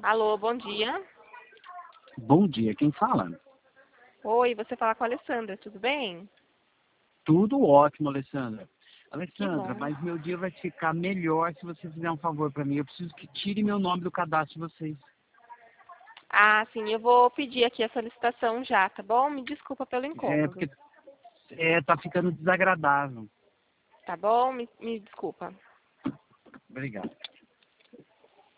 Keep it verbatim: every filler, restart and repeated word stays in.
Alô, bom dia. Bom dia, quem fala? Oi, você fala com a Alessandra, tudo bem? Tudo ótimo, Alessandra. Que Alessandra, bom. mas meu dia vai ficar melhor se você fizer um favor para mim. Eu preciso que tire meu nome do cadastro de vocês. Ah, sim, eu vou pedir aqui a solicitação já, tá bom? Me desculpa pelo É, incômodo, porque é, tá ficando desagradável. tá bom? Me, me desculpa. Obrigado.